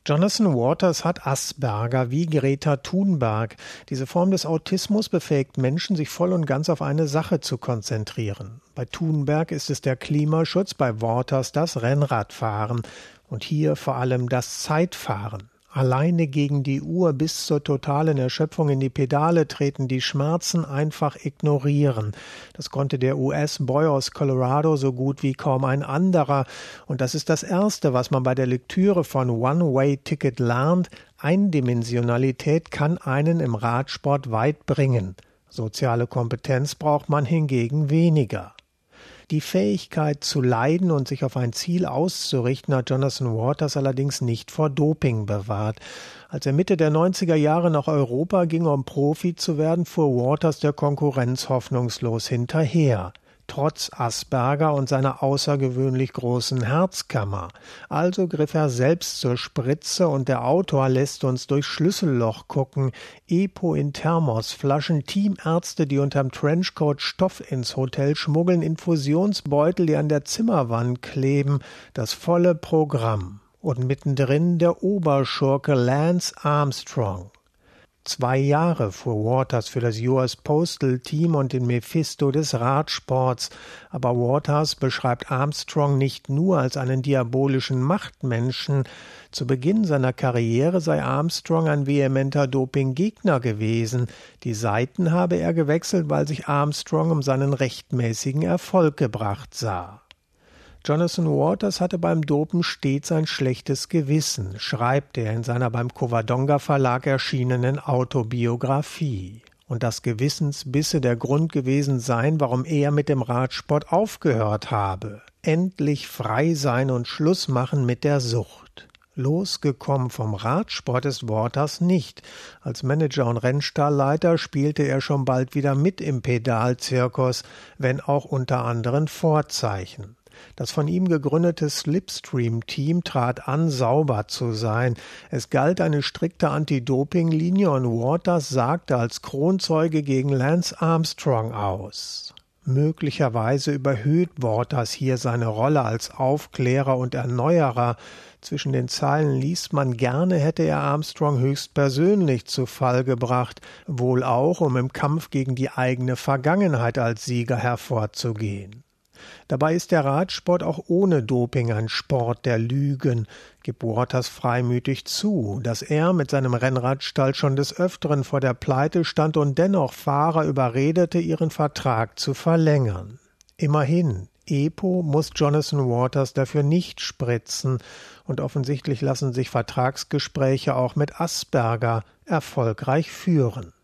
Jonathan Waters hat Asperger wie Greta Thunberg. Diese Form des Autismus befähigt Menschen, sich voll und ganz auf eine Sache zu konzentrieren. Bei Thunberg ist es der Klimaschutz, bei Waters das Rennradfahren und hier vor allem das Zeitfahren. Alleine gegen die Uhr bis zur totalen Erschöpfung in die Pedale treten, die Schmerzen einfach ignorieren. Das konnte der US-Boy aus Colorado so gut wie kaum ein anderer. Und das ist das Erste, was man bei der Lektüre von One-Way-Ticket lernt. Eindimensionalität kann einen im Radsport weit bringen. Soziale Kompetenz braucht man hingegen weniger. Die Fähigkeit zu leiden und sich auf ein Ziel auszurichten hat Jonathan Waters allerdings nicht vor Doping bewahrt. Als er Mitte der 90er Jahre nach Europa ging, um Profi zu werden, fuhr Waters der Konkurrenz hoffnungslos hinterher. Trotz Asperger und seiner außergewöhnlich großen Herzkammer. Also griff er selbst zur Spritze und der Autor lässt uns durch Schlüsselloch gucken. Epo in Thermosflaschen, Teamärzte, die unterm Trenchcoat Stoff ins Hotel schmuggeln, Infusionsbeutel, die an der Zimmerwand kleben, das volle Programm. Und mittendrin der Oberschurke Lance Armstrong. 2 Jahre fuhr Waters für das US Postal Team und den Mephisto des Radsports. Aber Waters beschreibt Armstrong nicht nur als einen diabolischen Machtmenschen. Zu Beginn seiner Karriere sei Armstrong ein vehementer Dopinggegner gewesen. Die Seiten habe er gewechselt, weil sich Armstrong um seinen rechtmäßigen Erfolg gebracht sah. Jonathan Waters hatte beim Dopen stets ein schlechtes Gewissen, schreibt er in seiner beim Covadonga Verlag erschienenen Autobiografie. Und das Gewissensbisse der Grund gewesen sein, warum er mit dem Radsport aufgehört habe. Endlich frei sein und Schluss machen mit der Sucht. Losgekommen vom Radsport ist Waters nicht. Als Manager und Rennstallleiter spielte er schon bald wieder mit im Pedalzirkus, wenn auch unter anderen Vorzeichen. Das von ihm gegründete Slipstream-Team trat an, sauber zu sein. Es galt eine strikte Anti-Doping-Linie und Waters sagte als Kronzeuge gegen Lance Armstrong aus. Möglicherweise überhöht Waters hier seine Rolle als Aufklärer und Erneuerer. Zwischen den Zeilen liest man, gerne hätte er Armstrong höchstpersönlich zu Fall gebracht, wohl auch, um im Kampf gegen die eigene Vergangenheit als Sieger hervorzugehen. Dabei ist der Radsport auch ohne Doping ein Sport der Lügen, gibt Waters freimütig zu, dass er mit seinem Rennradstall schon des Öfteren vor der Pleite stand und dennoch Fahrer überredete, ihren Vertrag zu verlängern. Immerhin, Epo muss Jonathan Waters dafür nicht spritzen und offensichtlich lassen sich Vertragsgespräche auch mit Asperger erfolgreich führen.